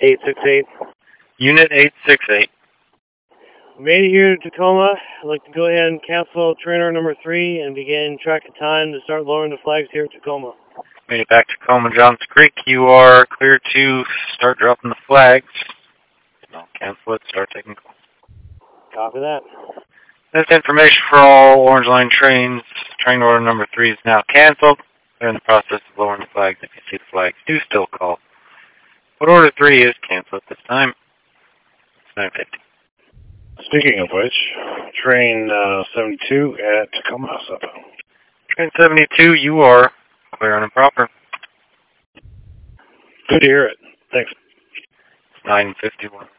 868. Unit 868. Made it here to Tacoma. I'd like to go ahead and cancel trainer number 3 and begin tracking time to start lowering the flags here at Tacoma. Made it back to Tacoma Johns Creek. You are clear to start dropping the flags. I'll cancel it, start taking calls. Copy that. That's information for all Orange Line trains. Train order number 3 is now canceled. They're in the process of lowering the flags. If you see the flags, do still call. But order 3 is canceled at this time. It's 9:50. Speaking of which, train 72 at Tacoma, how's up? Train 72, you are clear and proper. Good to hear it. Thanks. It's 9:51.